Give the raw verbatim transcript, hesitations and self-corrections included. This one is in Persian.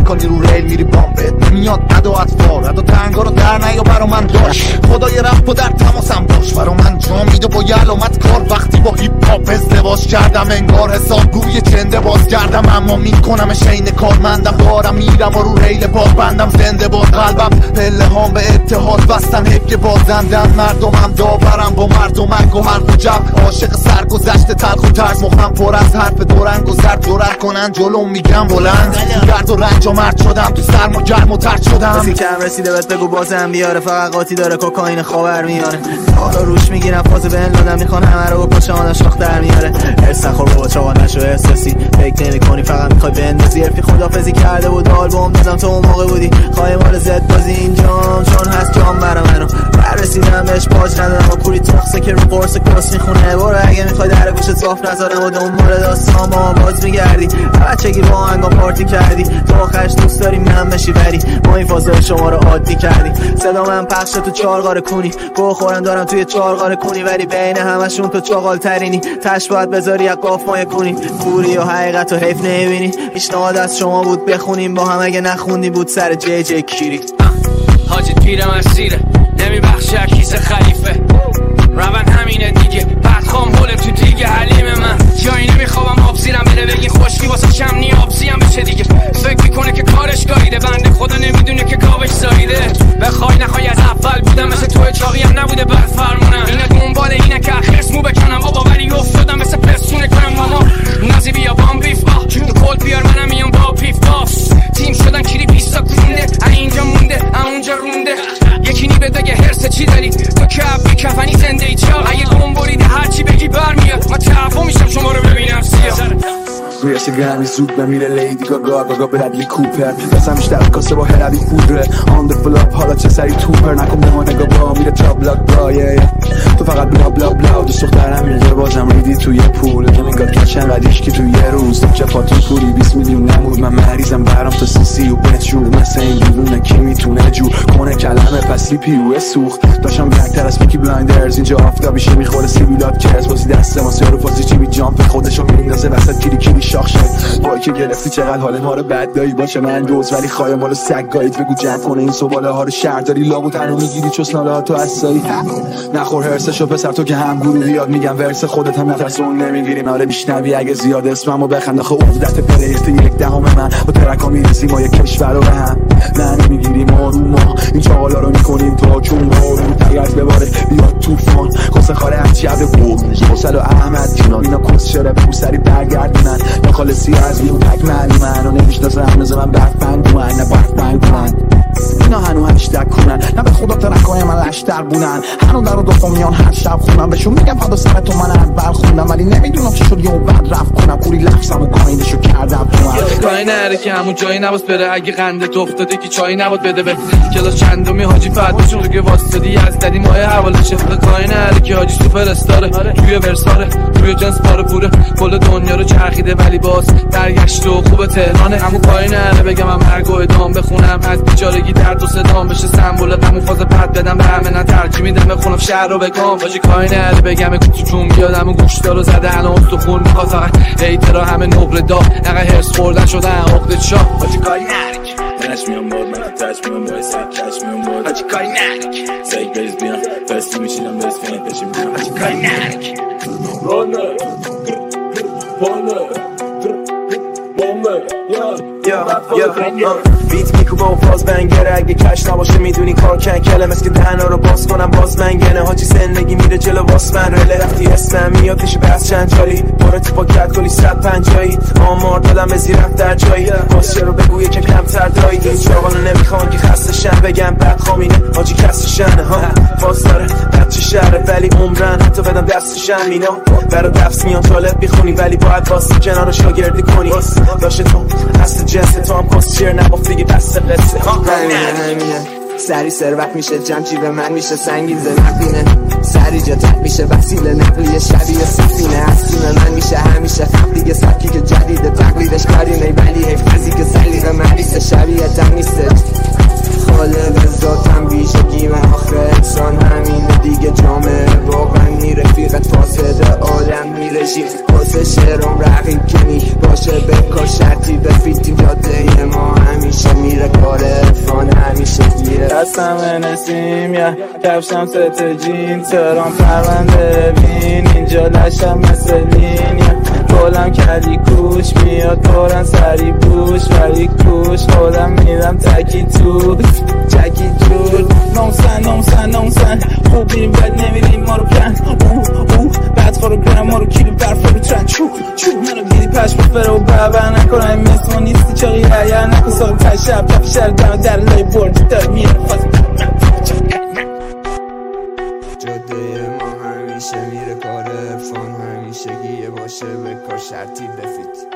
میکنی رو ریل میری بامبت نمیاد عدا اطفال عدا تنگا رو در نیا برا من داشت خدای رفت و در تماسم باش برا من جا میده با یه علامت کار وقتی با هیپ هاپ ازدواج کردم انگار حساب گوی چنده باز کردم اما میکنم شین کارمندم دارم میرم و رو ریل پاک بندم زنده باز قلبم پله هام به اتحاد بستن حب که بازندن مردمم داورم با مردمک و حرف و جب عاشق سرگذشت تلخ و ترس مخم پر از حرف دورنگ و زرد جرر کنن جلو میگم بلند گرد و رنج و مرد شدم تو سرما گرم و ترد شدم کسی کم رسیده بهت بگو بازم بیاره فقط قاطی داره کوکائین خاور میاره حالا روش میگیرم فاز بن لادن میخوان همه رو با پاچه‌ها شاخ در میاره هرس نخور بابا چاقا نشو احساسی فکر نمی‌کنی فقط میخوای بندازی حرفی خدافظی کرده بود آلبوم دادم تو اون موقع بودی خواهی مال زد بازی اینجام چون هست جام برا منو برسیدم بهش پاج ندارم و کوری تخصه که رو قرص کس میخونه برو اگه میخوای در گوشت صاف نذارم و دنبال داستان با باز میگردی بچگی با آهنگا پارتی کردی تو آخرش دوست داری من بشی بری ما این فازای شما رو عادی کردی صدا من پخش تو چارقار کونی گو خورم دارم توی چارقار کونی ولی بین همشون تو چاقال ترینی تش باید بذاری یک قاف مای کنی کوری و حقیقت و حیف نمیبینی پیشنهاد از شما بود بخونیم با هم اگه نخوندی بود سر جی جی کیری حاجی پیرم اسیره نمیبخشه کیسه خلیفه روان همینه دیگه بدخوام هوله تو دیگه حلیم من جایی نمیخوابم آب زیرم بره بگی خوشکی واسه شمنی آبزیم بشه دیگه فکر میکنه که کارش گاییده بنده خدا نمیدونه که کاوش زاییده بخوای نخوای از اول بودم مثل توی چاقی هم نبوده بد فرمونم اینه دنبال اینه که اخرس مو بکنم بابا ولی افتادم مثل پسونه کنم ماما نازی بیا بام بیف آه تو کل بیار منم میام با پیف باف تیم شدن کلی بیستا کنده اینجا مونده اونجا رونده یکی نی بده هرس چی داری تو کف کفنی زنده ای چا اگه گم بریده هرچی بگی برمیاد من تعفو میشم شما رو ببینم سیاه روی سگرمی زود بمیره لیدی گاگا گاگا برادلی کوپر دستم بیشتر کاسه با هروی پودره آن ده فلاپ حالا چه سری توپر نکن به ما نگاه با میره تا بلاک با تو فقط بلا بلا بلا دوست دخترم میگه بازم ریدی توی پول تو نگاه کشن قدیش که توی یه روز تو چپاتون پولی بیست میلیون نمود من مریضم برام تا سی سی و بچور مثل این بیرونه کی میتونه جور کنه کلمه پسی پیوه سوخت داشتم بکتر از پیکی بلایندرز اینجا آفتابیشه میخوره سیبیلات کرس بازی دسته ما سیارو فازی چی بی جامپ خودشو میندازه وسط کلی کلی شاخ شد وای که گرفتی چقدر حال ما رو بد دایی باشه من دوز ولی خواهی مالو سگ گایید بگو جمع کنه این سواله ها رو شهر داری لابو تنو میگیری چسناله ها تو اسایی نخور هرسشو پسر تو که هم گروه بیاد میگم ورس خودت هم نفس اون نمیگیری ناره بیشنوی اگه زیاد اسممو بخند آخه عقدت پلیت یک دهم من با ترکا میرسیم ما یک کشور رو به هم نه نمیگیریم آروم ما این چاقالا رو میکنیم تا چون آروم تگرد بباره بیاد توفان کسه خاره هرچی عبد بود حسل و احمد کنار اینا کس شره بگو سری برگردونن یا خالصی از بیون تک معلوم من و نمیشناسه هنوز من برفنگ دومن نه برفنگ دومن اینا هنو هشتگ کنن نه به خدا ترکای من لشتر بونن هنو در و دوفا میان هر شب خونم بهشون میگم فدا سر تو من اول خوندم ولی نمیدونم چی شد یه اون بعد رفت کنم کوری لفظم و کاینشو کردم تو من کاری نره که همون جایی نباست بره اگه قنده افتاده که چایی نباد بده به کلاس چندمی حاجی فهد چون که واسطدی از دری ماه حوالشه کاری نره که حاجی سوپر استاره توی ورساره توی جنس پاره پوره کل دنیا رو چرخیده ولی باز برگشت و خوب تهرانه همون کاری نره بگم من مرگ و ادام بخونم از بیچارگی درد و صدام بشه سمبولت همون فاز پد بدم به همه نه ترجیح میدم بخونم شهر رو بگم باجی کاری نره بگم کوچو چون بیاد همون گوشتا رو زده الان استخون میخواد فقط هیترا همه نقره دا نقه هرس خوردن شدن عقده شاه باجی کاری نره Touch me on board, man, touch me on board, say touch me on board. Hacı kaynak Say base bien, fast me şilan base fan, peşim bien. Hacı kaynak Runner, runner, bomber, yeah. بیت میکوبه و فاز بنگره اگه کش نباشه میدونی کار کن کلم اسک دهنا رو باز کنم باز منگنه حاجی زندگی میره جلو واس من رله رفتی اسم میاد پیش بس چند چالی برو تو پاکت کلی صد پنجایی آمار دادم به زیرت در جایی کاسچه رو بگو یکم کمتر دایی این چاقانو نمیخوان که خسته شن بگم بد خامینه حاجی کسی شنه ها فاز داره بچه شهره ولی عمرن حتی بدم دستشن مینا برا دفس میان طالب بیخونی ولی باید واسه کنار شاگردی کنی داشته تو هست جنس تو هم کاسچر نبافت دیگه بسته قصه همینه همینه سری ثروت میشه جمع جیب من میشه سنگیزه نقینه سری جتت میشه وسیله نقلیه شبیه سفینه هستیم من میشه همیشه خب دیگه سبکی که جدیده تقلیدش کاری نی ولی حیفزی که سلیقه مریسه شبیه تم نیسته خالق ذاتم بیشگی من آخه انسان همینه دیگه جامعه واقعا میره فیقت فاسده عالم میره شیخ واسه شعرم رقیب که می باشه بکار شرطی بفیتیم جاده ما همیشه میره کار عرفان همیشه گیره دستم نسیم یا کفشم ست جین ترام پرونده بین اینجا لشم مثل لین یا کلم کلی کوش میاد پرن سری بوش ولی کوش خودم میدم تکی تو تکی جور نوسن نوسن نوسن خوب بیریم بد نمیریم ما رو کن اوه اوه بعد خورو گرم ما رو کیلو برف رو ترن چو چو منو دیدی پشم بفره و بابر نکنه این مثل ما نیستی چاقی هیر نکن سال تای شب کفی شهر دم در لای برد دار میره جاده ما همیشه میره کار فان همیشه گیه باشه به کار شرطی بفید